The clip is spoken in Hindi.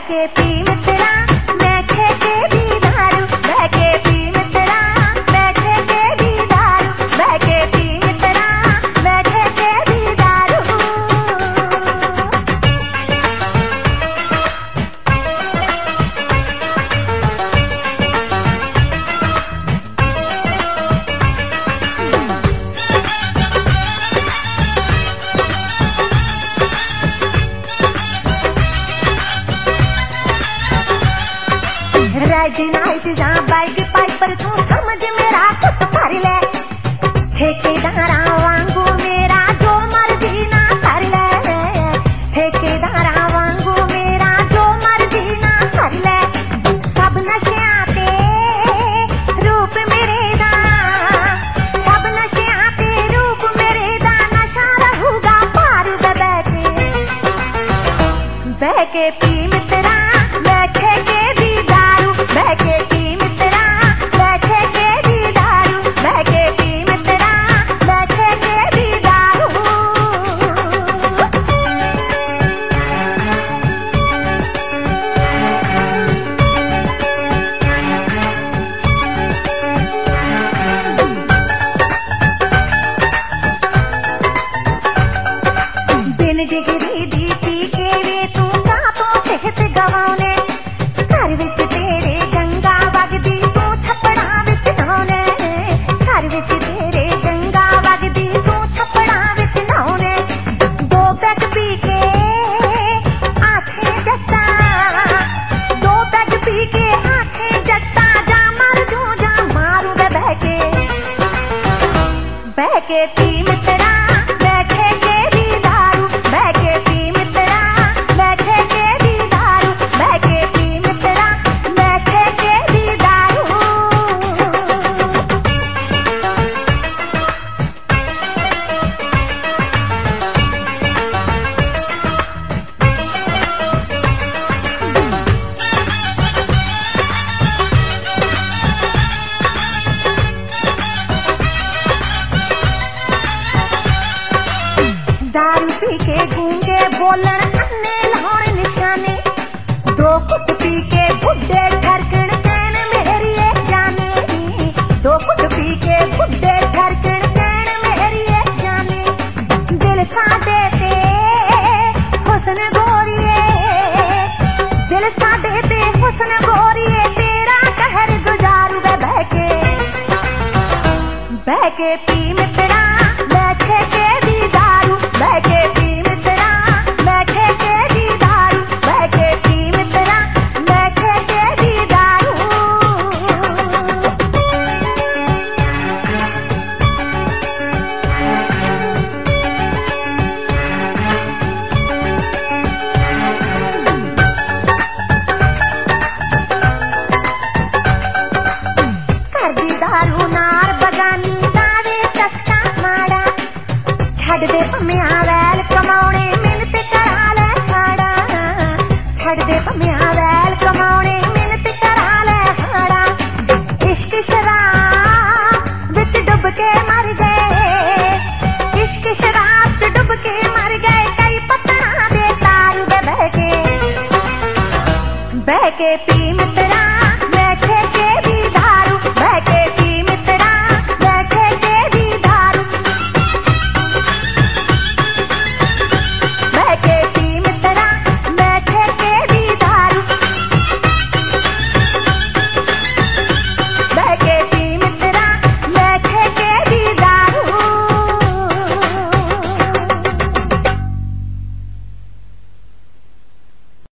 के पी मित्रा बैठे के भी दारू, बह के पी मित्रा बैठे के भी दारू, बह के पी मित्रा बैठे के भी दारू। राइट नाइट जहाँ बाइक पाइप पर तू समझ मेरा कुछ भर ले, ठेकेदारा वांगू मेरा जो मर्जी ना कर ले, ठेकेदारा वांगू मेरा जो मर्जी ना कर ले। सब नशे आते रूप मेरे दा, सब नशे आते रूप मेरे दा, नशा रहूगा पारू बह के पी मित्रा बैठे के भी दारू, बह के पी मित्रा बैठे के भी दारू, बह के पी मित्रा बैठे के भी दारू। बिन डिग्री दी पी के वे तू कातों सेहत गवाने, घर विच तेरे जंगा वगदी तू छपड़ा विच नौने, घर विच तेरे जंगा वगदी तू छपड़ा विच नौने। दो पैग पी के आखे जट्टा, दो पैग पी के आखे जट्टा, जा मर जू जा मारू बह के पी मित्रा बैठे के भी दारू, बह के पी मित्रा बैठे के भी दारू, बह के पी मित्रा बैठे के भी दारू। दारू पी के गूंगे बोलन अन्ने लाहौर निशाने, दो कुट पी के बुड्ढे ठरकन कैन मेरी एक जाने, दो कुट पी के बुड्ढे ठरकन कैन मेरी एक जाने। दिल साडे ते हुस्न गोरिए, दिल साडे ते हुस्न गोरिए, तेरा कहर गुजारू बह के पी मित्रा बैठे के भी दारू, बह के पी मित्रा बैठे के भी दारू, बह के पी मित्रा बैठे के भी दारू। कर दी दारू नार बगानी दावे चस्का माड़ा, छड़ दे भमिया वैल कमाउने मिन्नत करा ले हाड़ा, छड़ दे भमिया वैल कमाउने मिन्नत करा ले हाड़ा। इश्क शराब विच डुब के मर गए, इश्क शराब विच डुब के मर गए, कई पत्तना दे तारू बह के पी मित्रा